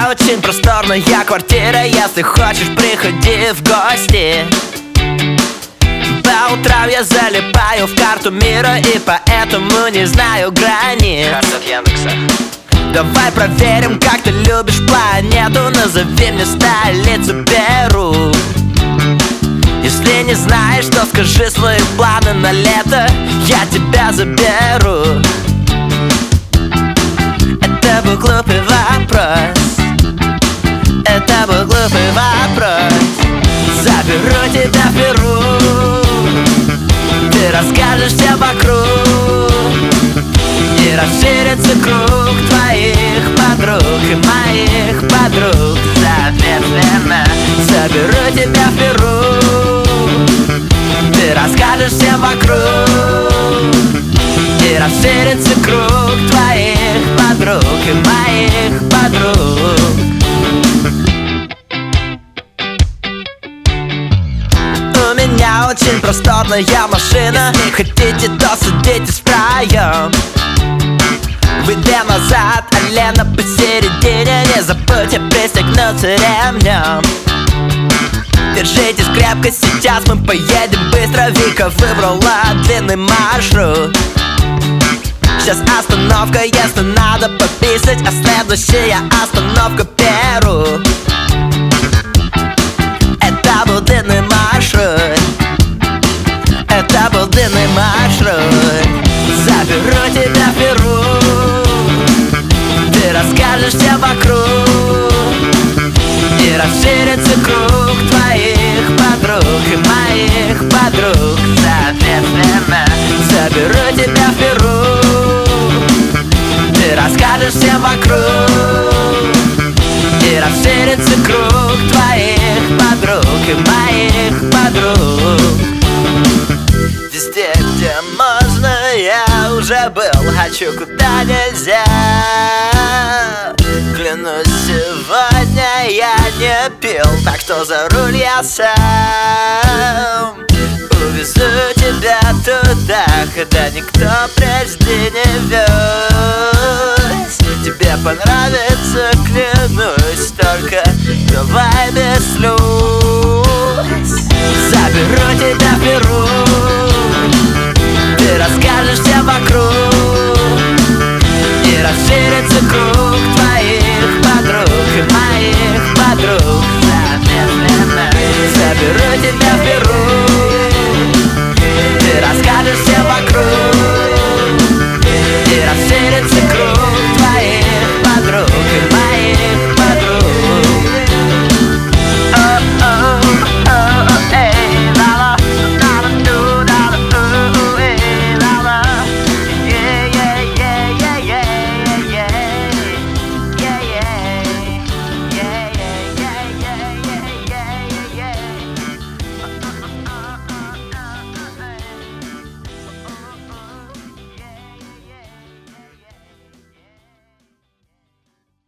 очень просторная квартира. Если хочешь, приходи в гости. По утрам я залипаю в карту мира, и поэтому не знаю границ. Карта от Яндекса. Давай проверим, как ты любишь планету. Назови мне столицу Перу. Если не знаешь, то скажи свои планы на лето, я тебя заберу. Это был глупый вопрос. Это был глупый вопрос. Заберу тебя в Перу. Ты расскажешь все вокруг, и расширится круг твоих подруг и моих подруг. Соответственно, заберу тебя в Перу. Ты расскажешь все вокруг, и расширится круг твоих подруг и моих подруг. У меня очень просторная машина. Хотите, то садитесь втроем. Выйдем назад, Алена посередине. Не забудьте пристегнуться ремнем. Держитесь крепко, сейчас мы поедем быстро. Вика выбрала длинный маршрут. Сейчас остановка, если надо пописать, а следующая остановка Перу. Это был длинный маршрут. Это был длинный маршрут. Заберу тебя в Перу. Ты расскажешь все вокруг, и расширится круг твоих подруг и моих подруг. Соответственно, заберу тебя в Перу. Ты расскажешь все вокруг, и расширится круг твоих подруг и моих подруг. Везде, где можно, я уже был. Хочу, куда нельзя. Клянусь, сегодня я не пил, так что за руль я сам. Увезу тебя туда, куда никто прежде не вез. Тебе понравится, клянусь, только давай без слез. Заберу тебя в Перу. Ты расскажешь все вокруг, и расширится круг